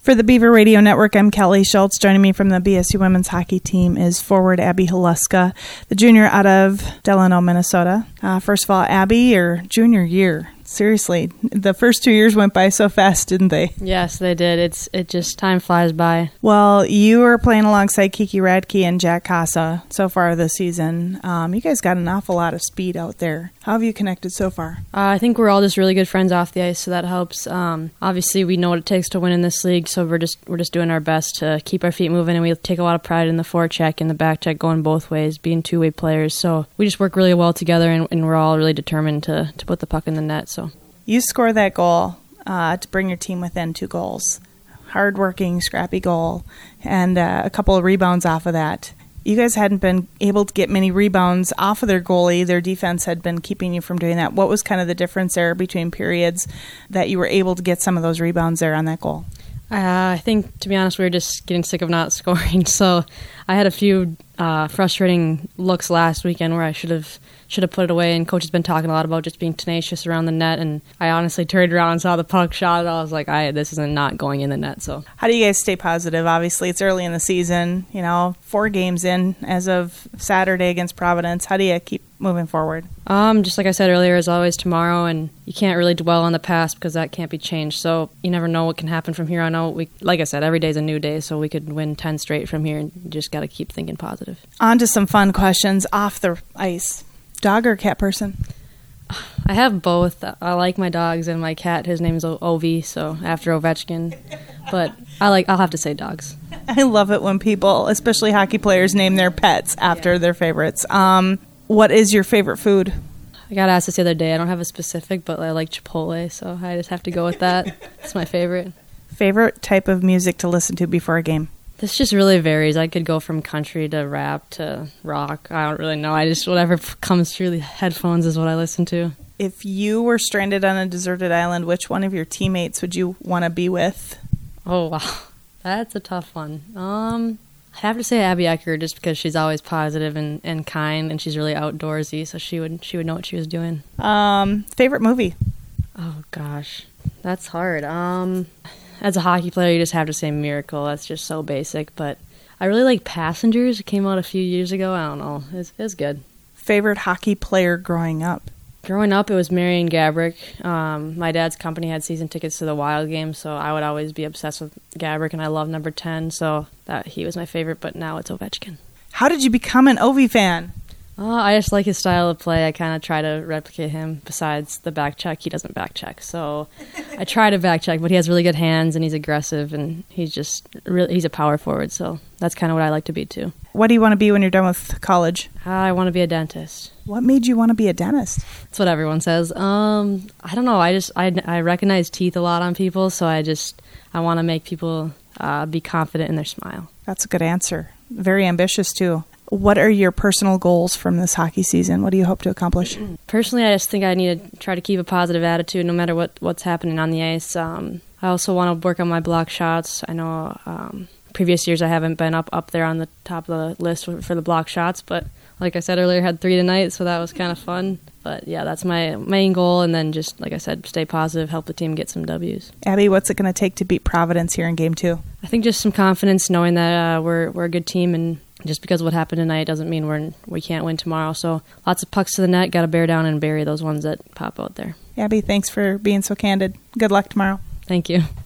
For the Beaver Radio Network, I'm Kelly Schultz. Joining me from the BSU women's hockey team is forward Abby Haluska, the junior out of Delano, Minnesota. First of all, Abby, your junior year. Seriously, the first 2 years went by so fast, didn't they? Yes, they did. It just time flies by. Well, you were playing alongside Kiki Radke and Jack Casa so far this season. You guys got an awful lot of speed out there. How have you connected so far? I think we're all just really good friends off the ice, so that helps. Obviously, we know what it takes to win in this league, so we're just doing our best to keep our feet moving, and we take a lot of pride in the forecheck and the backcheck going both ways, being two-way players. So we just work really well together, and we're all really determined to put the puck in the net. So. You score that goal to bring your team within 2 goals. Hard-working, scrappy goal, and a couple of rebounds off of that. You guys hadn't been able to get many rebounds off of their goalie. Their defense had been keeping you from doing that. What was kind of the difference there between periods that you were able to get some of those rebounds there on that goal? I think, to be honest, we were just getting sick of not scoring. So I had a few frustrating looks last weekend where I should have put it away, and Coach has been talking a lot about just being tenacious around the net, and I honestly turned around and saw the puck shot, and I was like, this isn't not going in the net. So how do you guys stay positive? Obviously, it's early in the season, 4 games in as of Saturday against Providence. How do you keep moving forward? Just like I said earlier, as always, tomorrow, and you can't really dwell on the past because that can't be changed. So you never know what can happen from here on out. Like I said, every day's a new day, so we could win 10 straight from here, and you just got to keep thinking positive. On to some fun questions off the ice. Dog or cat person? I have both. I like my dogs, and my cat, his name is Ovi, so after Ovechkin. But I'll have to say dogs. I love it when people, especially hockey players, name their pets after their favorites. What is your favorite food? I got asked this the other day. I don't have a specific, but I like Chipotle, so I just have to go with that. It's my favorite. Favorite type of music to listen to before a game? This just really varies. I could go from country to rap to rock. I don't really know. Whatever comes through the headphones is what I listen to. If you were stranded on a deserted island, which one of your teammates would you want to be with? Oh, wow. That's a tough one. I'd have to say Abby Ecker, just because she's always positive and kind, and she's really outdoorsy, so she would know what she was doing. Favorite movie? Oh, gosh. That's hard. As a hockey player, you just have to say Miracle. That's just so basic. But I really like Passengers. It came out a few years ago. I don't know. It was good. Favorite hockey player growing up? Growing up, it was Marian Gaborik. My dad's company had season tickets to the Wild game, so I would always be obsessed with Gaborik, and I love number 10, so he was my favorite, but now it's Ovechkin. How did you become an Ovi fan? I just like his style of play. I kind of try to replicate him. Besides the back check, he doesn't back check. So I try to back check, but he has really good hands, and he's aggressive, and he's a power forward. So that's kind of what I like to be, too. What do you want to be when you're done with college? I want to be a dentist. What made you want to be a dentist? That's what everyone says. I don't know. I recognize teeth a lot on people, so I want to make people be confident in their smile. That's a good answer. Very ambitious, too. What are your personal goals from this hockey season? What do you hope to accomplish? Personally, I just think I need to try to keep a positive attitude no matter what's happening on the ice. I also want to work on my block shots. I know previous years I haven't been up there on the top of the list for the block shots, but like I said earlier, I had 3 tonight, so that was kind of fun. But yeah, that's my main goal, and then just, like I said, stay positive, help the team get some W's. Abby, what's it going to take to beat Providence here in Game 2? I think just some confidence, knowing that we're a good team, and just because of what happened tonight doesn't mean we can't win tomorrow. So lots of pucks to the net, got to bear down and bury those ones that pop out there. Abby, thanks for being so candid. Good luck tomorrow. Thank you.